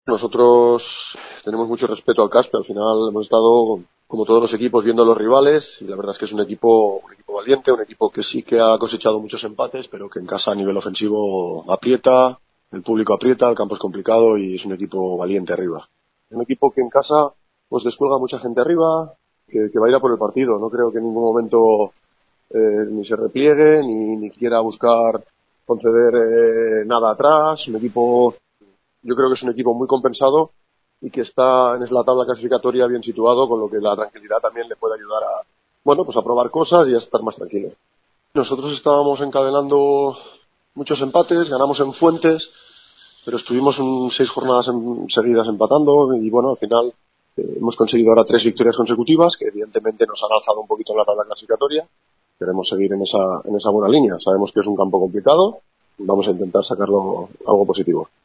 Nosotros tenemos mucho respeto al Caspe. Al final hemos estado, como todos los equipos, viendo a los rivales y la verdad es que es un equipo valiente, un equipo que sí que ha cosechado muchos empates, pero que en casa a nivel ofensivo aprieta, el público aprieta, el campo es complicado y es un equipo valiente arriba. Un equipo que en casa pues descuelga mucha gente arriba, que va a ir a por el partido. No creo que en ningún momento ni se repliegue, ni quiera buscar conceder nada atrás. Un equipo, yo creo que es un equipo muy compensado y que está en la tabla clasificatoria bien situado, con lo que la tranquilidad también le puede ayudar a, bueno, pues a probar cosas y a estar más tranquilo. Nosotros estábamos encadenando muchos empates, ganamos en Fuentes, pero estuvimos 6 jornadas seguidas empatando y bueno, al final hemos conseguido ahora 3 victorias consecutivas que evidentemente nos han alzado un poquito en la tabla clasificatoria. Queremos seguir en esa buena línea. Sabemos que es un campo complicado, vamos a intentar sacarlo algo positivo.